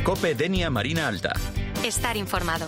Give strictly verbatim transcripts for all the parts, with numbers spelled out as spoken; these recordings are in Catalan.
COPE Denia Marina Alta. Estar informado.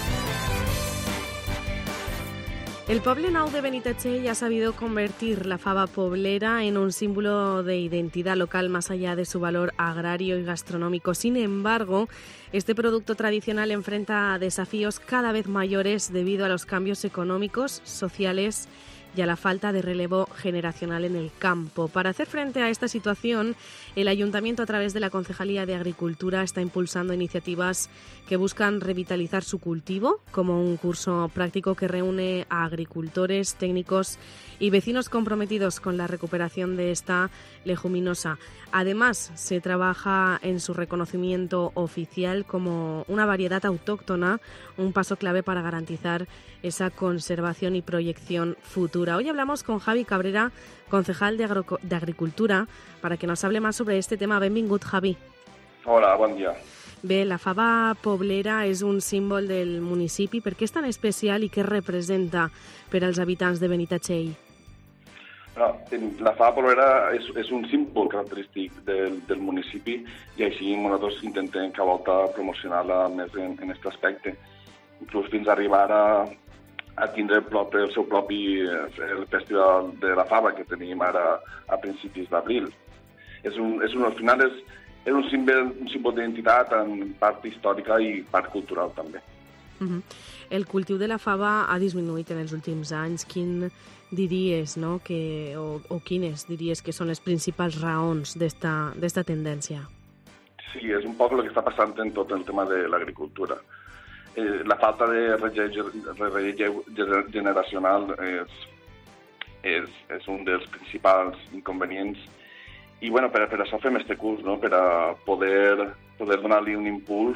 El Poble Nou de Benitatxell ha sabido convertir la fava poblera en un símbolo de identidad local más allá de su valor agrario y gastronómico. Sin embargo, este producto tradicional enfrenta desafíos cada vez mayores debido a los cambios económicos, sociales y a la falta de relevo generacional en el campo. Para hacer frente a esta situación, el Ayuntamiento, a través de la Concejalía de Agricultura, está impulsando iniciativas que buscan revitalizar su cultivo, como un curso práctico que reúne a agricultores, técnicos y vecinos comprometidos con la recuperación de esta leguminosa. Además, se trabaja en su reconocimiento oficial como una variedad autóctona, un paso clave para garantizar esa conservación y proyección futura. Hoy hablamos con Javi Cabrera, concejal de, Agro- de Agricultura, para que nos hable más sobre este tema. Benvingut, Javi. Hola, bon dia. Bé, la fava poblera és un símbol del municipi. Per què és tan especial i què representa per als habitants de Benitatxell? No, la fava poblera és, és un símbol característic del, del municipi i així nosaltres intentem cada volta promocionar-la més en aquest aspecte. Inclús fins a arribar a, a tindre propi, el seu propi el festival de la fava que tenim ara a principis d'abril. És un, és un, al final és, és un símbol, un símbol d'identitat en part històrica i part cultural també. Uh-huh. El cultiu de la fava ha disminuït en els últims anys. Quin diries, no, que, o, o quines diries que són les principals raons d'esta, d'esta tendència? Sí, és un poc el que està passant en tot el tema de l'agricultura. Eh, la falta de relleu generacional és, és, és un dels principals inconvenients i bueno, per, per això fem este curs, no? Per a poder, poder donar-li un impuls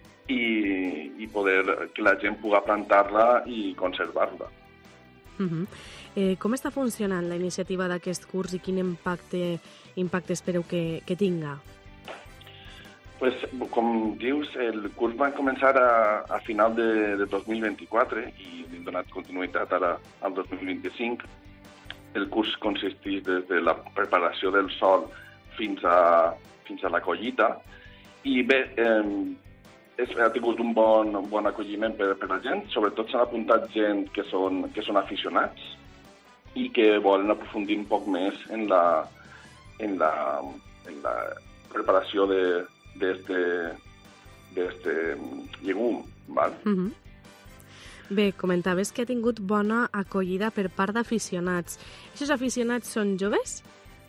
i, i poder que la gent pugui plantar-la i conservar-la. Uh-huh. Eh, com està funcionant la iniciativa d'aquest curs i quin impacte, impacte espereu que, que tinga? Pues, com dius, el curs va començar a, a final de, de dos mil vint-i-quatre i hem donat continuïtat ara al dos mil vint-i-cinc. El curs consisteix des de la preparació del sòl fins a, fins a la collita i bé, eh, és, ha tingut un bon, un bon acolliment per, per la gent. Sobretot s'han apuntat gent que són, que són aficionats i que volen aprofundir un poc més en la, en la, en la preparació de d'este, d'este llegum. Val? Uh-huh. Bé, comentaves que ha tingut bona acollida per part d'aficionats. Aquests aficionats són joves?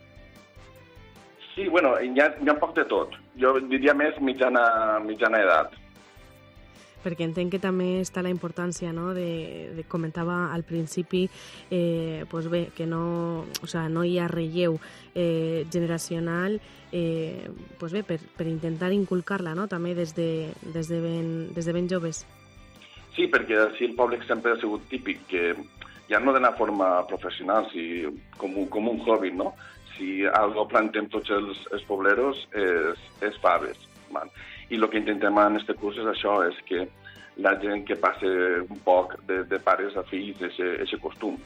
Sí, bueno, hi ha, hi ha un poc de tot. Jo diria més mitjana, mitjana edat. Perquè entenc que també està la importància, no?, de, de comentava al principi, eh, pues bé, que no, o sea, no hi ha relleu eh, generacional, eh, pues bé, per, per intentar inculcar-la, no?, també des de, des de, ben, des de ben joves. Sí, perquè així el poble sempre ha sigut típic, que ja no d'una forma professional, si, com, un, com un hobby, no? Si algo plantem tots els, els pobleros és, és faves. Man. I el que intentem en aquest curs és això, és que la gent que passe un poc de, de pares a fills aquest costum.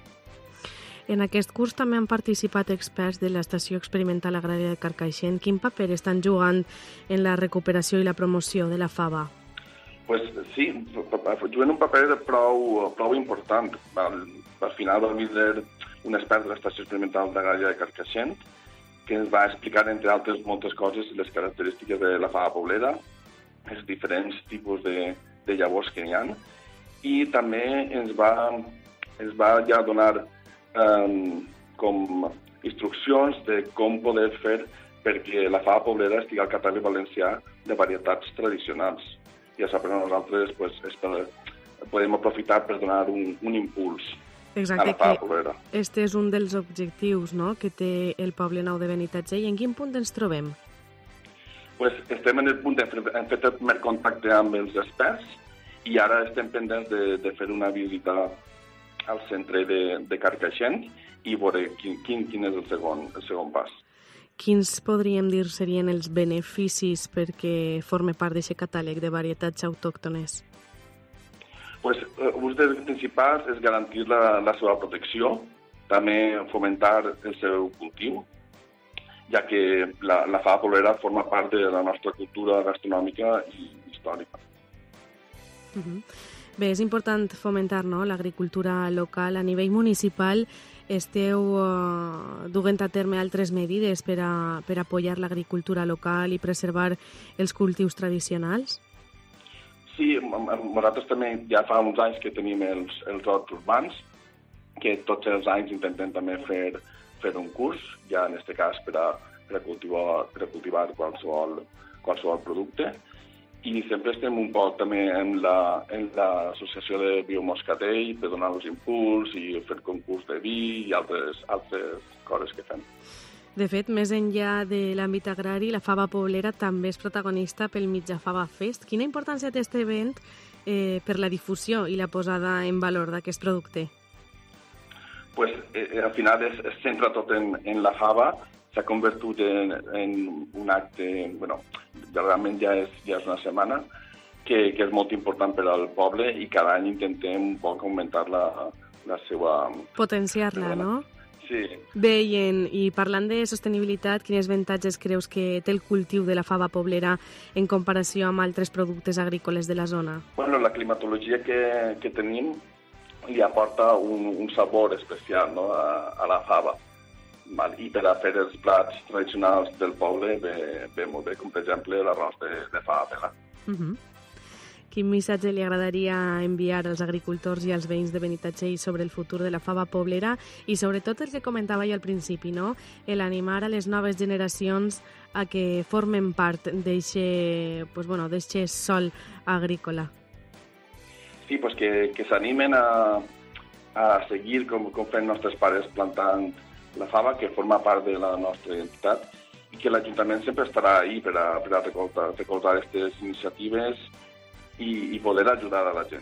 En aquest curs també han participat experts de l'Estació Experimental Agrària de Carcaixent. Quin paper estan jugant en la recuperació i la promoció de la fava? Pues sí, juguen un paper prou, prou important. Al, al final va vindre un expert de l'Estació Experimental Agrària de Carcaixent que ens va explicar, entre altres moltes coses, les característiques de la fava poblera, els diferents tipus de, de llavors que hi ha, i també ens va, ens va ja donar um, com instruccions de com poder fer perquè la fava poblera estigui al catàleg valencià de varietats tradicionals. Ja sap, per nosaltres pues, és per, podem aprofitar per donar un, un impuls. Exacte, que este és un dels objectius, no?, que té el Poble Nou de Benitatxell. En quin punt ens trobem? Pues estem en el punt, hem fet el primer contacte amb els experts i ara estem pendents de, de fer una visita al centre de, de Carcaixent i veure quin, quin, quin és el segon, el segon pas. Quins podríem dir serien els beneficis perquè forme part d'aquest catàleg de varietats autòctones? Pues, un dels principals és garantir la, la seva protecció, també fomentar el seu cultiu ja que la, la fava poblera forma part de la nostra cultura gastronòmica i històrica. Uh-huh. Bé, és important fomentar, no?, l'agricultura local. A nivell municipal esteu uh, duent a terme altres medides per a, per a apoyar l'agricultura local i preservar els cultius tradicionals? Sí, nosaltres també ja fa uns anys que tenim els, els horts urbans, que tots els anys intentem també fer, fer un curs, ja en aquest cas per a, per a cultivar, per a cultivar qualsevol, qualsevol producte. I sempre estem un poc també en la, en l'associació de biomoscatell per donar-los impuls i fer concurs de vi i altres, altres coses que fem. De fet, més enllà de l'àmbit agrari, la fava poblera també és protagonista pel Mitja Fava Fest. Quina importància té aquest event eh, per la difusió i la posada en valor d'aquest producte? Pues, eh, al final es, es centra tot en, en la fava, s'ha convertit en, en un acte, bueno, realment ja és, ja és una setmana, que, que és molt important per al poble i cada any intentem un poc augmentar la, la seva... Potenciar-la, no? Sí. Bé, i, en, i parlant de sostenibilitat, quins avantatges creus que té el cultiu de la fava poblera en comparació amb altres productes agrícoles de la zona? Bueno, la climatologia que, que tenim li aporta un, un sabor especial, no?, a, a la fava. Val? I per a fer els plats tradicionals del poble ve, ve molt bé, com per exemple l'arròs de, de fava pela. Uh-huh. Quin missatge li agradaria enviar als agricultors i als veïns de Benitatxell sobre el futur de la fava poblera i sobretot el que comentava jo al principi, no?, l'animar a les noves generacions a que formen part d'eixe, pues bueno, d'eixe sol agrícola? Sí, pues que, que s'animen a, a seguir com, com fent nostres pares plantant la fava, que forma part de la nostra identitat, i que l'Ajuntament sempre estarà ahí per a, per a recolzar, recolzar aquestes iniciatives i, i poder ajudar a la gent.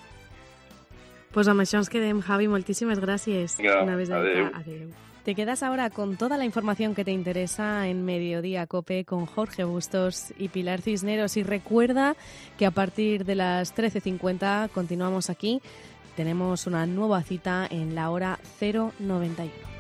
Pues amb això ens quedem, Javi. Moltísimas gracias. Venga, Una vez adeu. Adeu. Te quedas ahora con toda la información que te interesa en Mediodía Cope con Jorge Bustos y Pilar Cisneros. Y recuerda que a partir de las trece cincuenta continuamos aquí. Tenemos una nueva cita en la hora cero noventa y uno.